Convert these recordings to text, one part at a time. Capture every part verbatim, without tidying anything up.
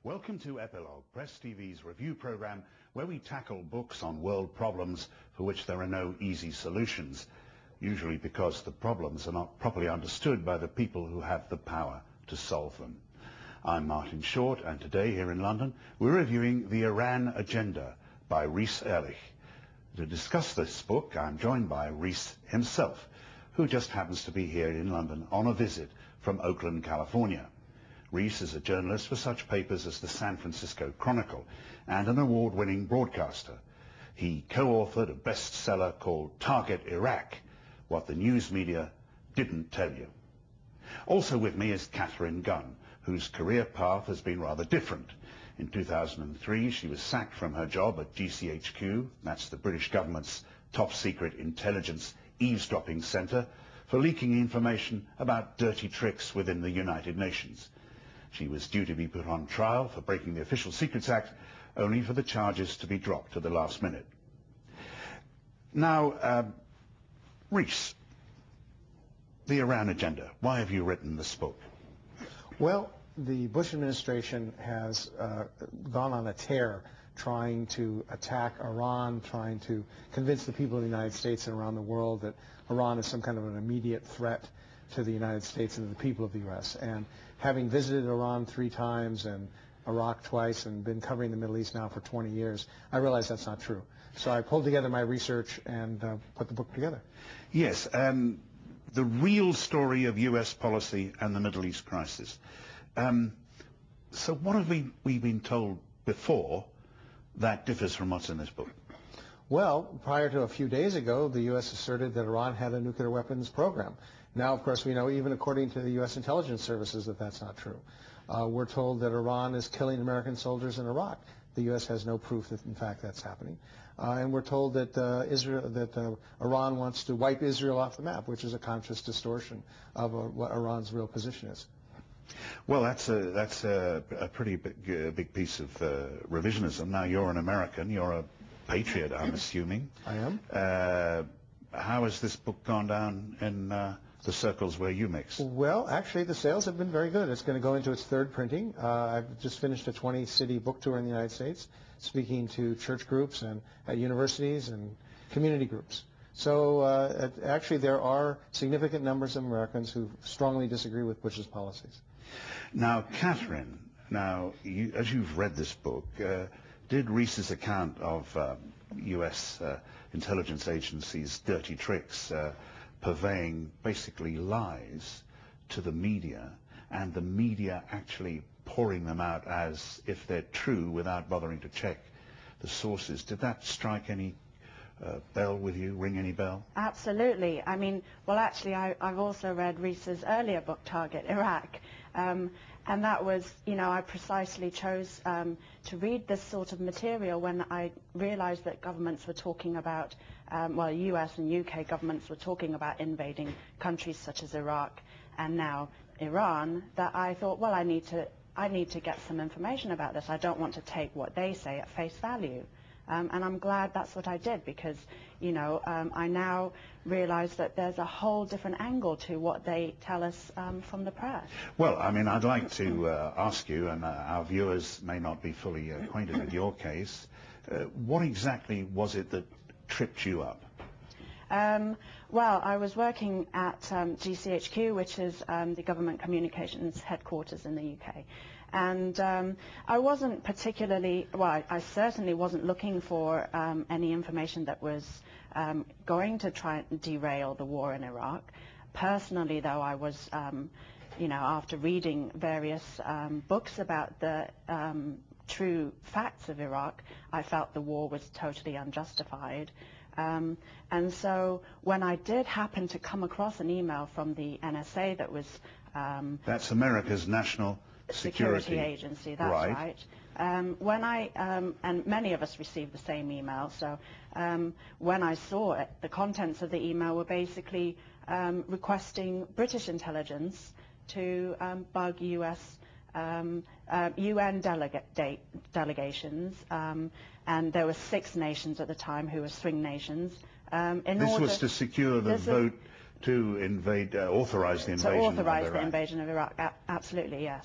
Welcome to Epilogue, Press T V's review program where we tackle books on world problems for which there are no easy solutions, usually because the problems are not properly understood by the people who have the power to solve them. I'm Martin Short, and today here in London we're reviewing The Iran Agenda by Rees Erlich. To discuss this book, I'm joined by Rees himself, who just happens to be here in London on a visit from Oakland, California. Rees is a journalist for such papers as the San Francisco Chronicle and an award-winning broadcaster. He co-authored a bestseller called Target Iraq, What the News Media Didn't Tell You. Also with me is Catherine Gunn, whose career path has been rather different. In two thousand three, she was sacked from her job at G C H Q, that's the British government's top-secret intelligence eavesdropping centre, for leaking information about dirty tricks within the United Nations. She was due to be put on trial for breaking the Official Secrets Act, only for the charges to be dropped at the last minute. Now, uh, Rees, The Iran Agenda. Why have you written this book? Well, the Bush administration has uh, gone on a tear trying to attack Iran, trying to convince the people of the United States and around the world that Iran is some kind of an immediate threat to the United States and to the people of the U S And having visited Iran three times and Iraq twice and been covering the Middle East now for twenty years, I realized that's not true. So I pulled together my research and uh, put the book together. Yes, um, the real story of U S policy and the Middle East crisis. Um, so what have we, we been told before that differs from what's in this book? Well, prior to a few days ago, the U S asserted that Iran had a nuclear weapons program. Now, of course, we know even according to the U S intelligence services that that's not true. Uh, we're told that Iran is killing American soldiers in Iraq. The U S has no proof that, in fact, that's happening. Uh, and we're told that uh, Israel, that uh, Iran wants to wipe Israel off the map, which is a conscious distortion of uh, what Iran's real position is. Well, that's a that's a, a pretty big, uh, big piece of uh, revisionism. Now, you're an American. You're a patriot, I'm assuming. I am. Uh, how has this book gone down in uh, the circles where you mix? Well, actually, the sales have been very good. It's going to go into its third printing. Uh, I've just finished a twenty-city book tour in the United States, speaking to church groups and at universities and community groups. So uh, actually, there are significant numbers of Americans who strongly disagree with Bush's policies. Now, Catherine, now, you, as you've read this book, uh, did Rees's account of uh, U S uh, intelligence agencies' dirty tricks uh, purveying basically lies to the media, and the media actually pouring them out as if they're true without bothering to check the sources, did that strike any uh, bell with you, ring any bell? Absolutely. I mean, well, actually, I, I've also read Rees's earlier book, Target Iraq. Um, and that was, you know, I precisely chose um, to read this sort of material when I realized that governments were talking about, um, well, U S and U K governments were talking about invading countries such as Iraq and now Iran, that I thought, well, I need to, I need to get some information about this. I don't want to take what they say at face value. Um, and I'm glad that's what I did, because, you know, um, I now realize that there's a whole different angle to what they tell us um, from the press. Well, I mean, I'd like to uh, ask you, and uh, our viewers may not be fully acquainted with your case, uh, what exactly was it that tripped you up? Um, well, I was working at um, G C H Q, which is um, the government communications headquarters in the U K. And um, I wasn't particularly, well, I, I certainly wasn't looking for um, any information that was um, going to try and derail the war in Iraq. Personally, though, I was, um, you know, after reading various um, books about the um, true facts of Iraq, I felt the war was totally unjustified. Um, and so when I did happen to come across an email from the N S A that was... Um, That's America's National Security, Security Agency, that's right. right. Um, when I, um, and many of us received the same email, so um, when I saw it, the contents of the email were basically um, requesting British intelligence to um, bug U S Um, uh, U N delegate de delegations, um, and there were six nations at the time who were swing nations. Um, in this order was to secure the vote to invade, uh, authorize the invasion to authorize of the Iraq. invasion of Iraq. A absolutely, yes.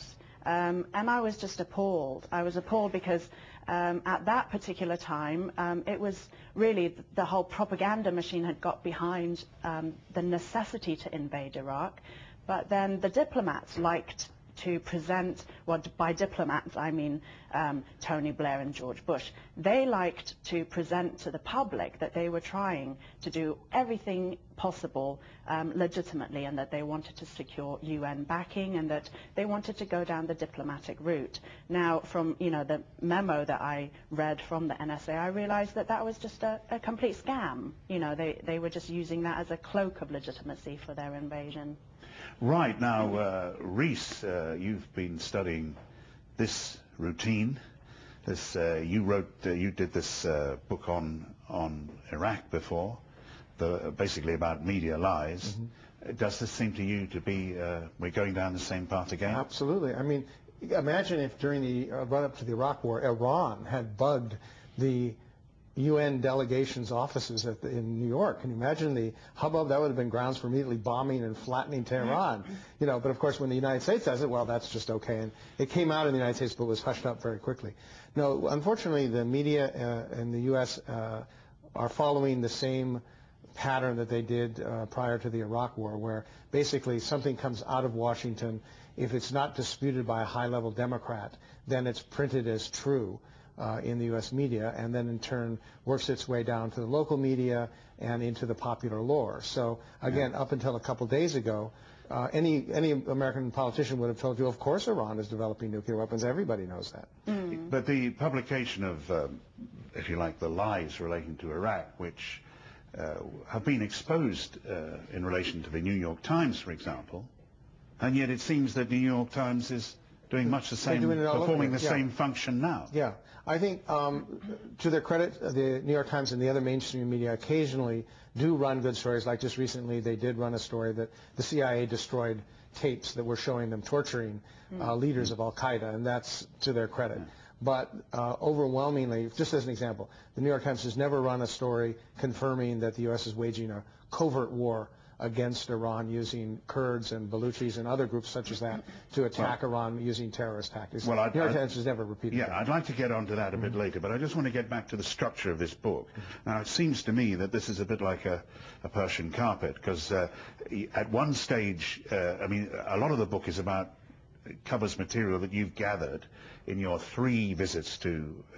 Um, and I was just appalled. I was appalled because um, at that particular time, um, it was really th- the whole propaganda machine had got behind um, the necessity to invade Iraq. But then the diplomats liked to present, well, by diplomats I mean um, Tony Blair and George Bush, they liked to present to the public that they were trying to do everything possible um, legitimately, and that they wanted to secure U N backing, and that they wanted to go down the diplomatic route. Now, from you know the memo that I read from the N S A, I realized that that was just a, a complete scam. You know, they, they were just using that as a cloak of legitimacy for their invasion. Right. Now, uh, Reese, uh, you've been studying this routine. This, uh, you wrote, uh, you did this uh, book on on Iraq before, the, basically about media lies. Mm-hmm. Does this seem to you to be, uh, we're going down the same path again? Absolutely. I mean, imagine if during the uh, run-up to the Iraq War, Iran had bugged the U N delegations' offices at the, in New York. Can you imagine the hubbub? That would have been grounds for immediately bombing and flattening Tehran. You know, but of course, when the United States does it, well, that's just okay. And it came out in the United States, but was hushed up very quickly. No, unfortunately, the media uh, in the U S uh, are following the same pattern that they did uh, prior to the Iraq War, where basically something comes out of Washington. If it's not disputed by a high-level Democrat, then it's printed as true Uh, in the U S media, and then in turn works its way down to the local media and into the popular lore. So again, yeah. up until a couple days ago, uh, any any American politician would have told you, of course Iran is developing nuclear weapons. Everybody knows that. Mm. But the publication of, um, if you like, the lies relating to Iraq, which uh, have been exposed uh, in relation to the New York Times, for example, and yet it seems that the New York Times is doing much the same, performing the yeah. same function now. Yeah. I think, um, to their credit, the New York Times and the other mainstream media occasionally do run good stories. Like just recently, they did run a story that the C I A destroyed tapes that were showing them torturing uh, leaders of Al-Qaeda, and that's to their credit. Yeah. But uh, overwhelmingly, just as an example, the New York Times has never run a story confirming that the U S is waging a covert war against Iran using Kurds and Baluchis and other groups such as that to attack well, Iran using terrorist tactics. Well, I'd, New York I'd, Times has never repeated yeah, that. I'd like to get onto that a bit mm-hmm. later, but I just want to get back to the structure of this book. Mm-hmm. Now, it seems to me that this is a bit like a, a Persian carpet, because uh, at one stage, uh, I mean, a lot of the book is about, covers material that you've gathered in your three visits to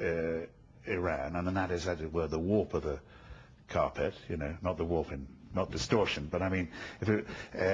uh, Iran, and then that is, as it were, the warp of the carpet, you know, not the warp in not distortion, but I mean, if it,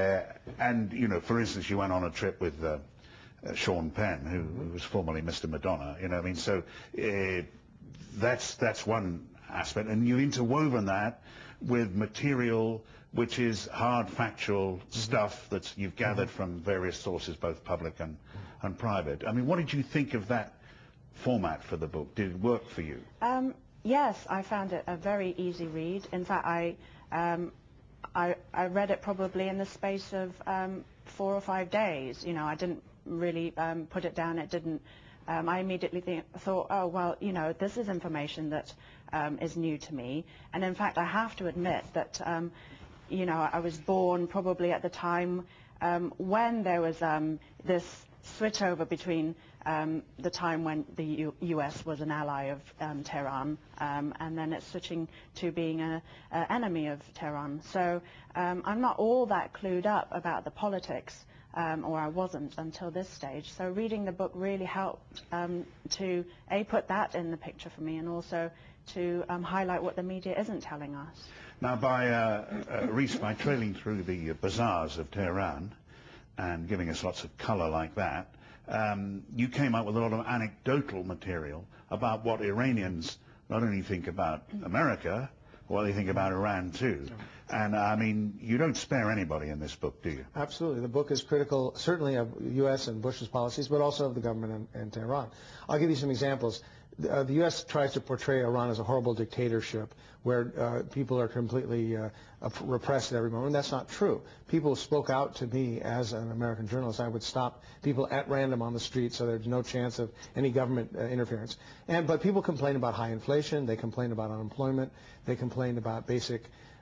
uh, and, you know, for instance, you went on a trip with uh, uh, Sean Penn, who, who was formerly Mister Madonna, you know, I mean, so uh, that's that's one aspect, and you've interwoven that with material which is hard, factual mm-hmm. stuff that you've gathered mm-hmm. from various sources, both public and, and private. I mean, what did you think of that format for the book? Did it work for you? Um, yes, I found it a very easy read. In fact, I... Um, I, I read it probably in the space of um, four or five days. You know, I didn't really um, put it down. It didn't. Um, I immediately think, thought, oh well, you know, this is information that um, is new to me. And in fact, I have to admit that, um, you know, I was born probably at the time um, when there was um, this switch over between um, the time when the U U S was an ally of um, Tehran, um, and then it's switching to being an enemy of Tehran. So um, I'm not all that clued up about the politics, um, or I wasn't until this stage. So reading the book really helped um, to, A, put that in the picture for me, and also to um, highlight what the media isn't telling us. Now, by, uh, uh, Reese, by trailing through the uh, bazaars of Tehran and giving us lots of colour like that, Um, you came up with a lot of anecdotal material about what Iranians not only think about America, but what they think about Iran too. And I mean, you don't spare anybody in this book, do you? Absolutely. The book is critical, certainly of U S and Bush's policies, but also of the government in, in Tehran. I'll give you some examples. Uh, the U S tries to portray Iran as a horrible dictatorship where uh, people are completely uh, repressed at every moment. And that's not true. People spoke out to me as an American journalist. I would stop people at random on the street, so there's no chance of any government uh, interference. And but people complain about high inflation. They complain about unemployment. They complain about basic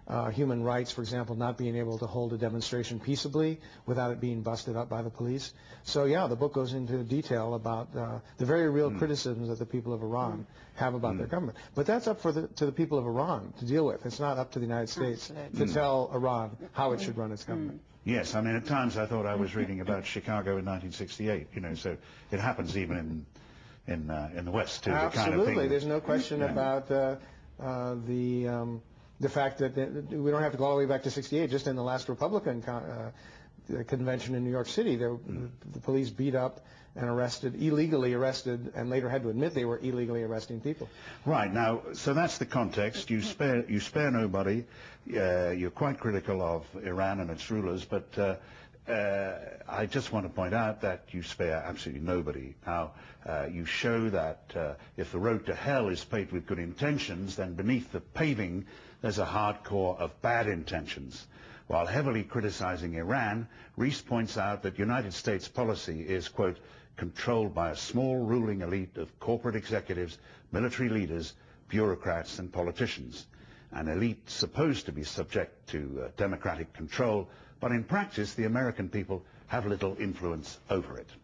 uh, human rights, for example, not being able to hold a demonstration peaceably without it being busted up by the police. So, yeah, the book goes into detail about uh, the very real mm. criticisms that the people of Iran have about mm. their government. But that's up for the, to the people of Iran to deal with. It's not up to the United States Absolutely. to mm. tell Iran how it should run its government. Mm. Yes, I mean, at times I thought I was reading about Chicago in nineteen sixty-eight, you know, so it happens even in in, uh, in the West, too. Absolutely. The kind of thing. There's no question yeah. about uh, uh, the um, the fact that we don't have to go all the way back to sixty-eight. Just in the last Republican con uh, convention in New York City, there, mm. the, the police beat up and arrested, illegally arrested, and later had to admit they were illegally arresting people. Right. Now, so that's the context. You spare, you spare nobody. Uh, you're quite critical of Iran and its rulers, but uh, uh, I just want to point out that you spare absolutely nobody. Now, uh, you show that uh, if the road to hell is paved with good intentions, then beneath the paving there's a hard core of bad intentions. While heavily criticizing Iran, Rees points out that United States policy is, quote, controlled by a small ruling elite of corporate executives, military leaders, bureaucrats, and politicians. An elite supposed to be subject to uh, democratic control, but in practice the American people have little influence over it.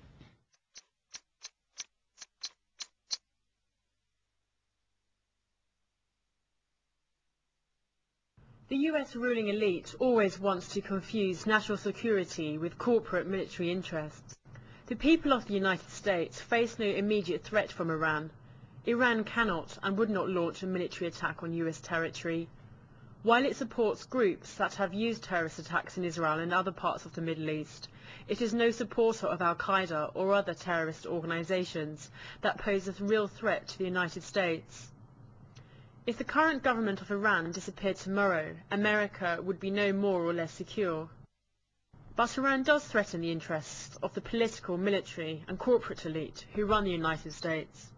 The U S ruling elite always wants to confuse national security with corporate military interests. The people of the United States face no immediate threat from Iran. Iran cannot and would not launch a military attack on U S territory. While it supports groups that have used terrorist attacks in Israel and other parts of the Middle East, it is no supporter of Al-Qaeda or other terrorist organizations that pose a real threat to the United States. If the current government of Iran disappeared tomorrow, America would be no more or less secure. But Iran does threaten the interests of the political, military and corporate elite who run the United States.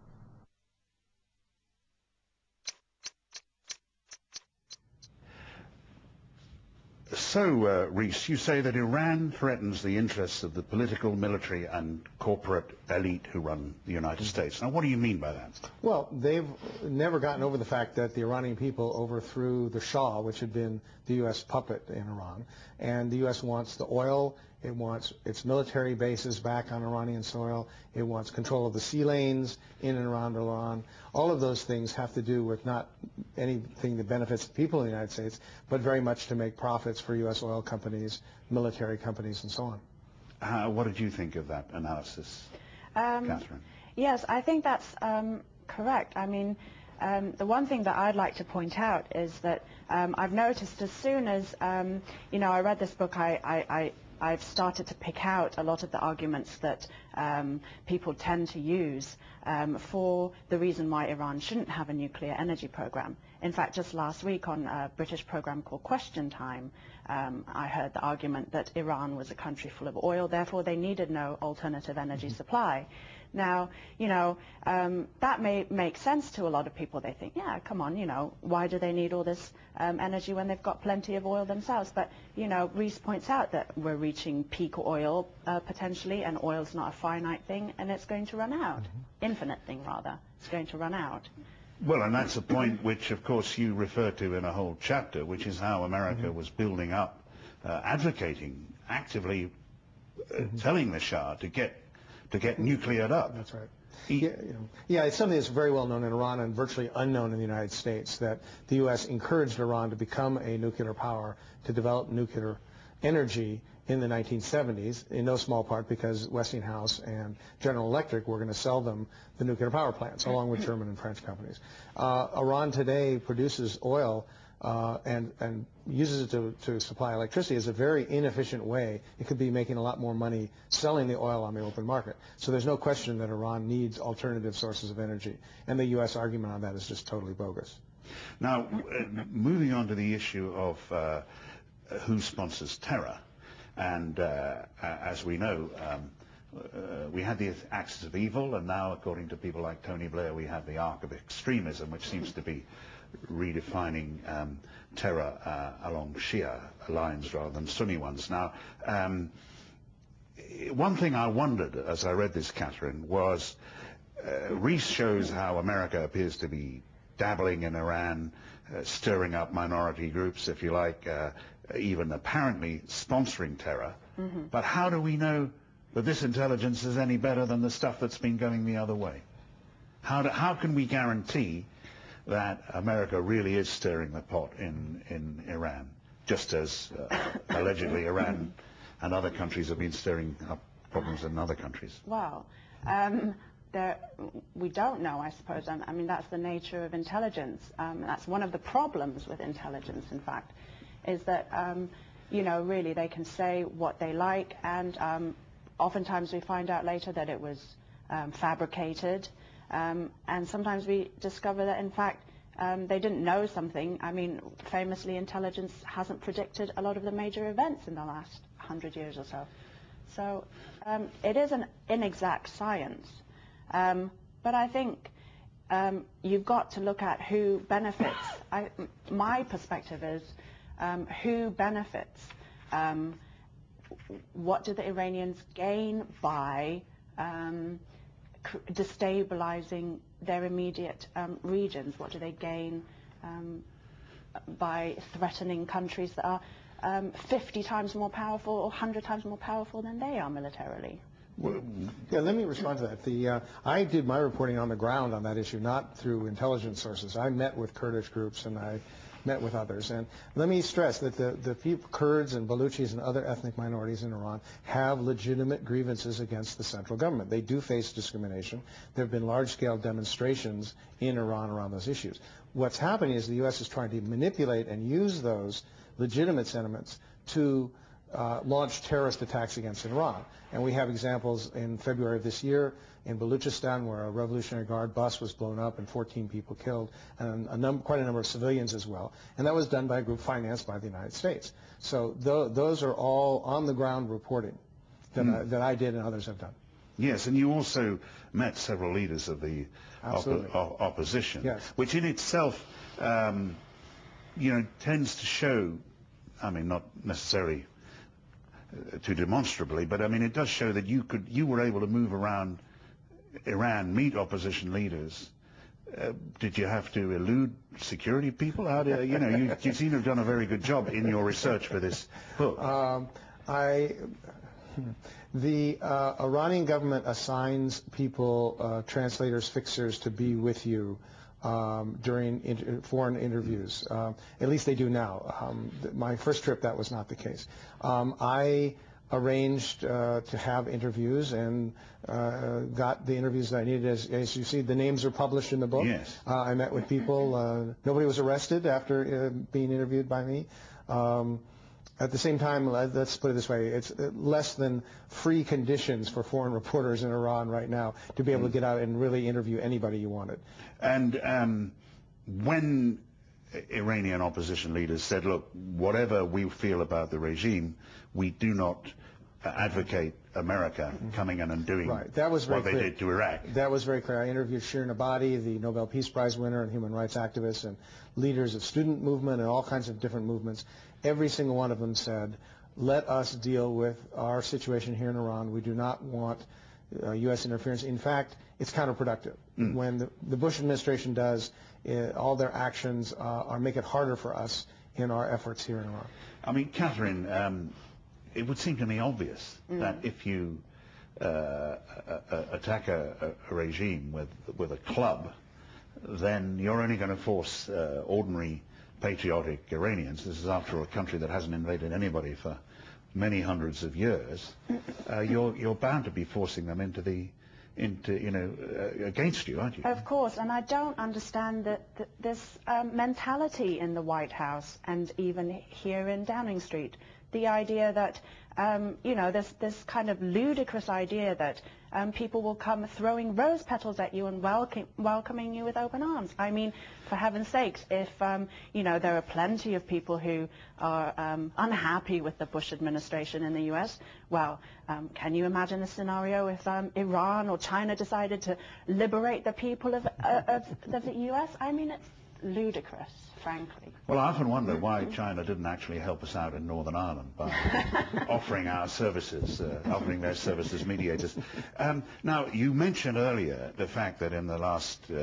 So, uh, Rees, you say that Iran threatens the interests of the political, military and corporate elite who run the United States. Now, what do you mean by that? Well, they've never gotten over the fact that the Iranian people overthrew the Shah, which had been the U S puppet in Iran, and the U S wants the oil, it wants its military bases back on Iranian soil, it wants control of the sea lanes in and around Iran. All of those things have to do with not anything that benefits the people in the United States, but very much to make profits for U S oil companies, military companies, and so on. Uh, what did you think of that analysis, um, Catherine? Yes, I think that's um, correct. I mean, um, the one thing that I'd like to point out is that um, I've noticed as soon as, um, you know, I read this book, I, I, I I've started to pick out a lot of the arguments that um, people tend to use um, for the reason why Iran shouldn't have a nuclear energy program. In fact, just last week on a British program called Question Time, um, I heard the argument that Iran was a country full of oil, therefore they needed no alternative energy mm-hmm. supply. Now, you know, um, that may make sense to a lot of people. They think, yeah, come on, you know, why do they need all this um, energy when they've got plenty of oil themselves? But, you know, Rees points out that we're reaching peak oil uh, potentially, and oil's not a finite thing, and it's going to run out. Mm-hmm. Infinite thing, rather. It's going to run out. Well, and that's a point which, of course, you refer to in a whole chapter, which is how America mm-hmm. was building up, uh, advocating, actively uh, mm-hmm. telling the Shah to get to get nucleared up. That's right. Yeah, you know, yeah, it's something that's very well known in Iran and virtually unknown in the United States, that the U S encouraged Iran to become a nuclear power, to develop nuclear energy in the nineteen seventies, in no small part because Westinghouse and General Electric were going to sell them the nuclear power plants, along with German and French companies. Uh, Iran today produces oil uh, and, and uses it to, to supply electricity is a very inefficient way. It could be making a lot more money selling the oil on the open market. So there's no question that Iran needs alternative sources of energy. And the U S argument on that is just totally bogus. Now, uh, moving on to the issue of uh, who sponsors terror. And uh, as we know, um, uh, we had the axis of evil, and now, according to people like Tony Blair, we have the arc of extremism, which seems to be redefining um, terror uh, along Shia lines rather than Sunni ones. Now, um, one thing I wondered as I read this, Catherine, was uh, Rees shows how America appears to be dabbling in Iran, uh, stirring up minority groups, if you like, uh, even apparently sponsoring terror. Mm-hmm. But how do we know that this intelligence is any better than the stuff that's been going the other way? How, do, how can we guarantee that America really is stirring the pot in, in Iran, just as uh, allegedly Iran and other countries have been stirring up problems in other countries? Well, um, there, we don't know, I suppose. I, I mean, that's the nature of intelligence. Um, that's one of the problems with intelligence, in fact, is that, um, you know, really they can say what they like, and um, oftentimes we find out later that it was um, fabricated. Um, and sometimes we discover that, in fact, um, they didn't know something. I mean, famously, intelligence hasn't predicted a lot of the major events in the last hundred years or so. So um, it is an inexact science. Um, but I think um, you've got to look at who benefits. I, my perspective is um, who benefits. Um, what do the Iranians gain by Um, destabilizing their immediate um, regions? What do they gain um, by threatening countries that are um, fifty times more powerful or one hundred times more powerful than they are militarily? Well, yeah, let me respond to that. The, uh, I did my reporting on the ground on that issue, not through intelligence sources. I met with Kurdish groups and I met with others. And let me stress that the, the people, Kurds and Baluchis and other ethnic minorities in Iran have legitimate grievances against the central government. They do face discrimination. There have been large-scale demonstrations in Iran around those issues. What's happening is the U S is trying to manipulate and use those legitimate sentiments to uh, launch terrorist attacks against Iran. And we have examples in February of this year in Baluchistan where a Revolutionary Guard bus was blown up and fourteen people killed, and a num- quite a number of civilians as well. And that was done by a group financed by the United States. So th- those are all on-the-ground reporting that, mm. I, that I did and others have done. Yes, and you also met several leaders of the oppo- o- opposition, yes. which in itself, um, you know, tends to show, I mean, not necessarily uh, too demonstrably, but I mean, it does show that you could, you were able to move around Iran, meet opposition leaders. Uh, did you have to elude security people? How do you know? You, you seem to have done a very good job in your research for this book. Um, I. The uh, Iranian government assigns people, uh, translators, fixers, to be with you um, during inter- foreign interviews. Uh, at least they do now. Um, th- my first trip, that was not the case. Um, I arranged uh, to have interviews and uh, got the interviews that I needed. As, as you see, the names are published in the book. Yes. Uh, I met with people. Uh, nobody was arrested after uh, being interviewed by me. Um, At the same time, let's put it this way, it's less than free conditions for foreign reporters in Iran right now to be able to get out and really interview anybody you wanted. And um, when Iranian opposition leaders said, look, whatever we feel about the regime, we do not advocate America coming in and doing right. that was very what they clear. did to Iraq. That was very clear. I interviewed Shirin Ebadi, the Nobel Peace Prize winner and human rights activist, and leaders of student movement and all kinds of different movements. Every single one of them said, let us deal with our situation here in Iran. We do not want uh, U S interference. In fact, it's counterproductive. Mm. When the, the Bush administration does, uh, all their actions uh, are make it harder for us in our efforts here in Iran. I mean, Catherine, um, it would seem to me obvious mm. that if you uh, a, a, attack a, a regime with, with a club, then you're only going to force uh, ordinary patriotic Iranians. This is, after all, a country that hasn't invaded anybody for many hundreds of years. Uh, you're you're bound to be forcing them into the into you know uh, against you, aren't you? Of course, and I don't understand that, that this um, mentality in the White House and even here in Downing Street. The idea that um, you know this this kind of ludicrous idea that um, people will come throwing rose petals at you and welcome, welcoming you with open arms. I mean, for heaven's sakes, if um, you know there are plenty of people who are um, unhappy with the Bush administration in the U S, well, um, can you imagine a scenario if um, Iran or China decided to liberate the people of, uh, of, of the U S? I mean, it's ludicrous, frankly. Well, I often wonder why China didn't actually help us out in Northern Ireland by offering our services, uh, offering their services mediators. Um, now, you mentioned earlier the fact that in the last uh,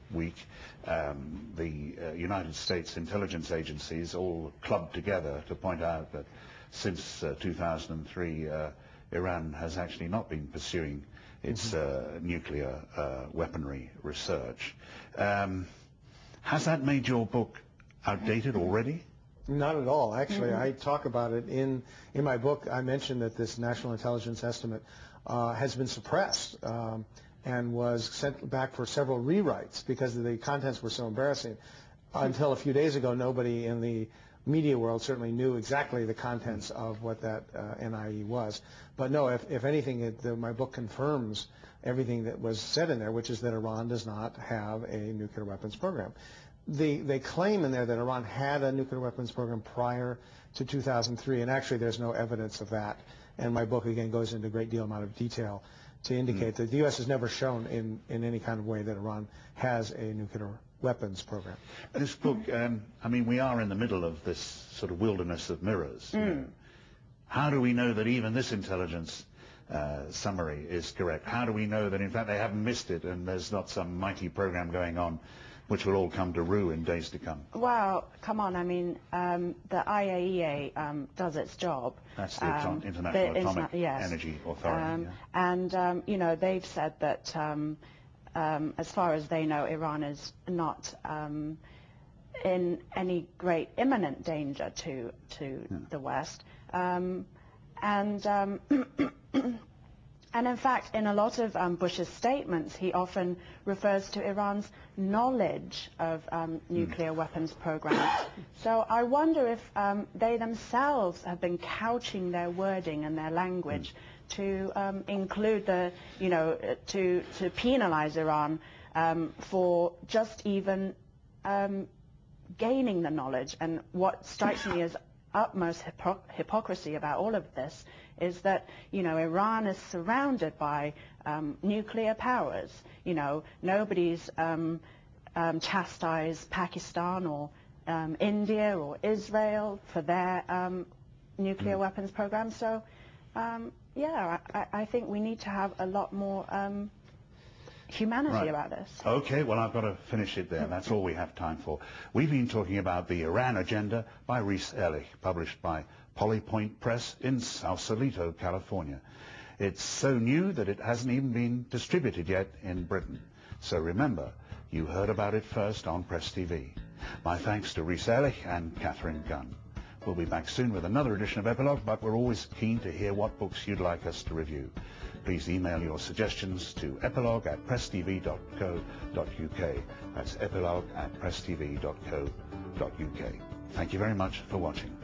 week, um, the uh, United States intelligence agencies all clubbed together to point out that since uh, two thousand three, uh, Iran has actually not been pursuing its uh, nuclear uh, weaponry research. Um, has that made your book outdated already? Not at all. Actually, mm-hmm. I talk about it in in my book. I mentioned that this national intelligence estimate uh, has been suppressed um, and was sent back for several rewrites because the contents were so embarrassing. Until a few days ago, nobody in the media world certainly knew exactly the contents of what that uh, N I E was. But no, if, if anything, it, the, my book confirms everything that was said in there, which is that Iran does not have a nuclear weapons program. The, they claim in there that Iran had a nuclear weapons program prior to two thousand three, and actually there's no evidence of that. And my book, again, goes into a great deal amount of detail to indicate mm. that the U S has never shown in, in any kind of way that Iran has a nuclear weapons program. This book, um, I mean, we are in the middle of this sort of wilderness of mirrors. Mm. You know. How do we know that even this intelligence uh, summary is correct? How do we know that, in fact, they haven't missed it and there's not some mighty program going on which will all come to rue in days to come? Well, come on, I mean, um, the I A E A um, does its job. That's the um, International the Atomic Interna yes. Energy Authority. Um, yeah. And, um, you know, they've said that, um, um, as far as they know, Iran is not um, in any great imminent danger to, to yeah. the West. Um, and... Um, And in fact, in a lot of um, Bush's statements, he often refers to Iran's knowledge of um, nuclear mm. weapons programs. So I wonder if um, they themselves have been couching their wording and their language mm. to um, include the, you know, to, to penalize Iran um, for just even um, gaining the knowledge. And what strikes me as utmost hypo hypocrisy about all of this is that, you know, Iran is surrounded by um, nuclear powers. You know, nobody's um, um, chastised Pakistan or um, India or Israel for their um, nuclear mm. weapons program. So, um, yeah, I, I think we need to have a lot more um, humanity right. about this. Okay, well, I've got to finish it there. That's all we have time for. We've been talking about the Iran Agenda by Reese Ehrlich, published by Polypoint Press in Sausalito, California. It's so new that it hasn't even been distributed yet in Britain. So remember, you heard about it first on Press T V. My thanks to Reese Ehrlich and Catherine Gunn. We'll be back soon with another edition of Epilogue, but we're always keen to hear what books you'd like us to review. Please email your suggestions to epilogue at press t v dot co dot u k. That's epilogue at press t v dot co dot u k. Thank you very much for watching.